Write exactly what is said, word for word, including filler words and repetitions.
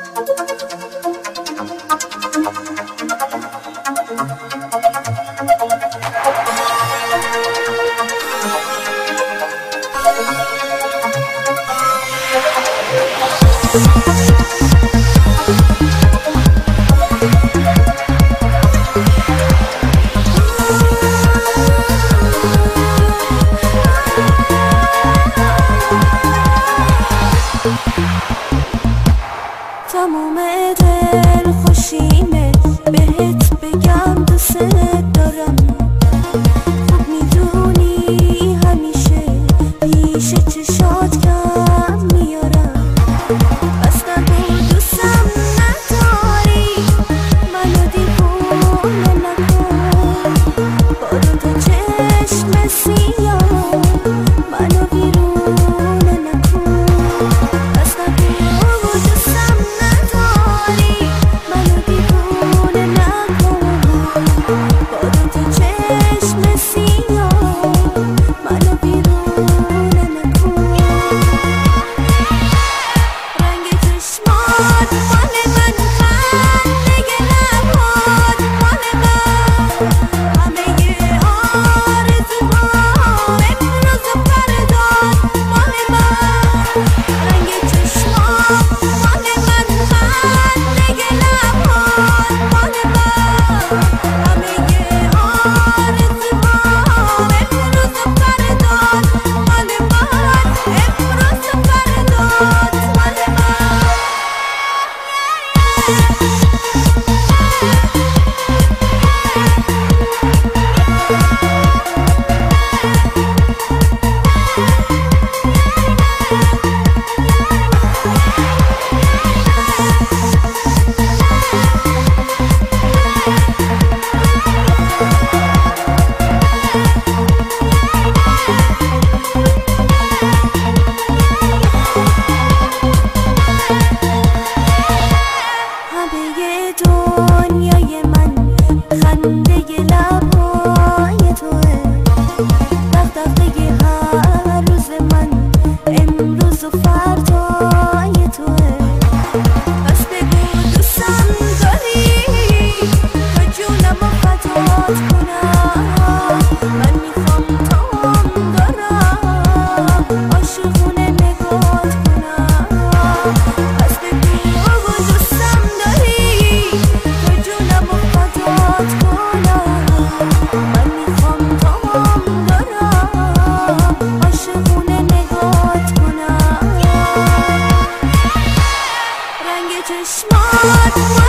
تموم دل خوشیمه بهت بگم دوست دارم، خوب میدونی همیشه پیش چشات کم میارم. بس نگو دوستم نداری، منو دیوونه نکن، برو تا چشم سیاه منو بیرونه نکن. بس نگو دوستم نداری، منو دیوونه نکن، برو تا چشم سیاه منو بیرونه نکن. رنگ چشمات مال من، خنده لبات مال من، همه آرزوهام امروز و فردات مال من. رنگ چشمات مال من، خنده لبات مال من، همه آرزوهام امروز و فردات مال من، امروز و فردات مال من. همه دنیای من خنده لبهای توه، دغدغه هر روز من امروز و فردای توه. بس بگو دوستم داری تا جونم و فدات کنم، من میخوام تام دارم عاشقونه نگات کنم. بس بگو دوستم داری تا جونم و فدات کنم، من میخوام تام دارم عاشقونه نگات کنم. رنگ چشمات